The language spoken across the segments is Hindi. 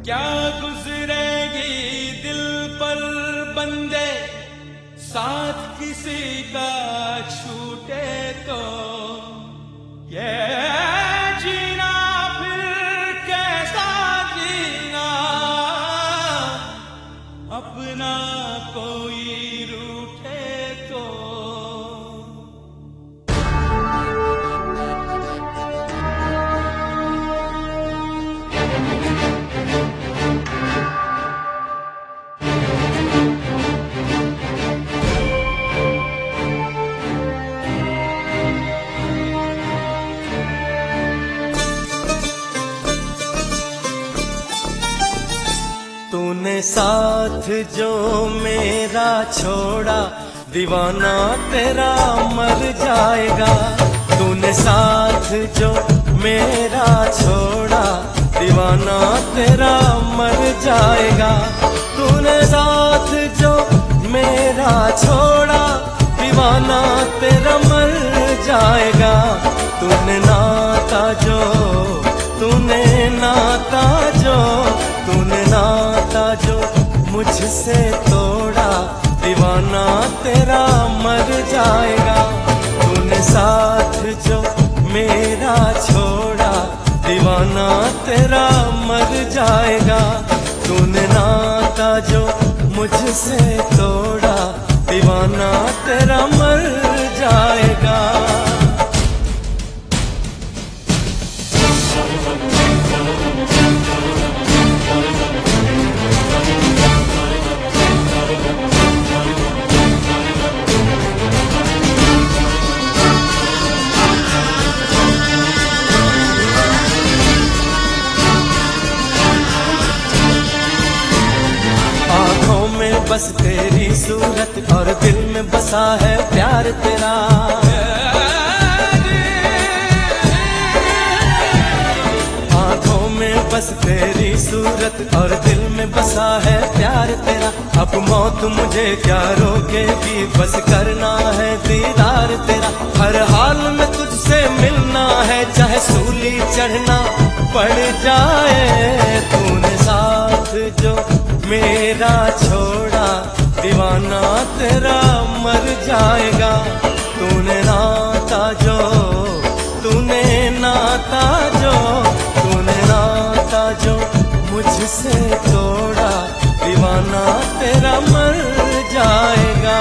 क्या गुजरेगी दिल पर बंदे, साथ किसी का छूटे तो। ये जीना फिर कैसा जीना, अपना कोई रूठे तो। तूने साथ जो मेरा छोड़ा, दीवाना तेरा मर जाएगा। तूने साथ जो मेरा छोड़ा, दीवाना तेरा मर जाएगा। तूने साथ जो मेरा छोड़ा, दीवाना तेरा मर जाएगा। तूने नाता जो तूने नाता जो तूने नाता जो मुझसे तोड़ा, दीवाना तेरा मर जाएगा। तूने साथ जो मेरा छोड़ा, दीवाना तेरा मर जाएगा। तूने नाता जो मुझसे तोड़ा, दीवाना तेरा मर जाएगा। बस तेरी सूरत और दिल में बसा है प्यार तेरा। आँखों में बस तेरी सूरत और दिल में बसा है प्यार तेरा। अब मौत मुझे क्या रोकेगी, बस करना है दीदार तेरा। हर हाल में तुझसे मिलना है, चाहे सूली चढ़ना पड़ जाए। तूने साथ जो मेरा छोड़ा, दीवाना तेरा मर जाएगा। तूने नाता जो तूने नाता जो तूने नाता जो मुझसे तोड़ा, दीवाना तेरा मर जाएगा।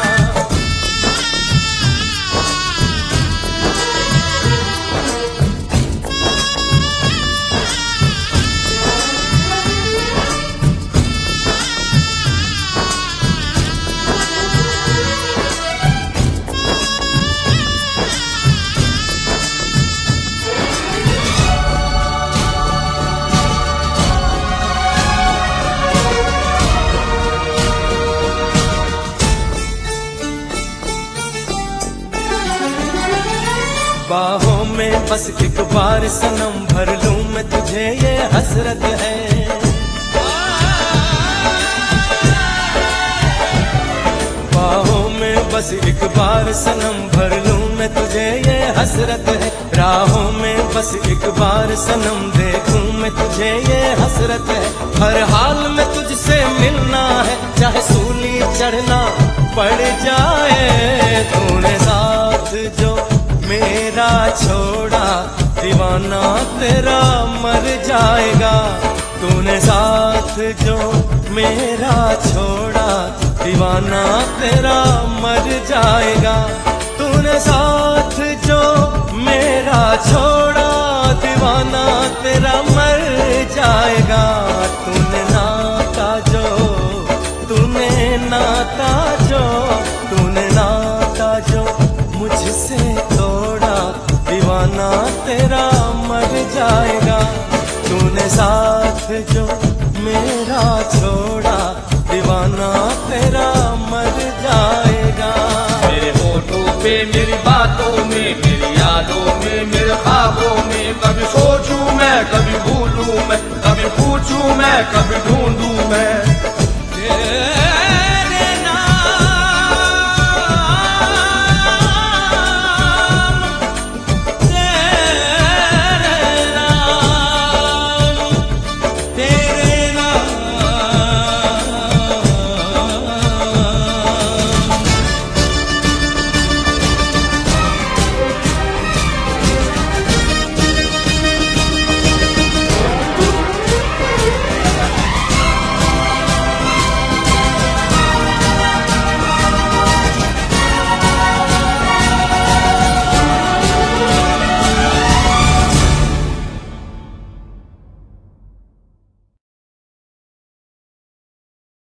बाहों में बस एक बार सनम भर लूं मैं तुझे, ये हसरत है। बाहों में बस एक बार सनम भर लूं मैं तुझे, ये हसरत है। राहों में बस एक बार सनम देखूं मैं तुझे, ये हसरत है। हर हाल में तुझसे मिलना है, चाहे सूली चढ़ना पड़ जाए। तूने साथ जो मेरा छोड़ा, दीवाना तेरा मर जाएगा। तूने साथ जो मेरा छोड़ा, दीवाना तेरा मर जाएगा। तूने साथ जो मेरा छोड़ा, दीवाना तेरा मर जाएगा। तूने नाता जो तूने नाता जो तूने नाता जो मुझसे तोड़ा, दीवाना तेरा मर जाएगा। तूने साथ जो मेरा छोड़ा, दीवाना तेरा मर जाएगा। मेरे होठों पे, मेरी बातों में, मेरी यादों में, मेरे ख्वाबों में, कभी सोचूं मैं, कभी भूलूं मैं, कभी पूछूं मैं, कभी ढूंढूं मैं।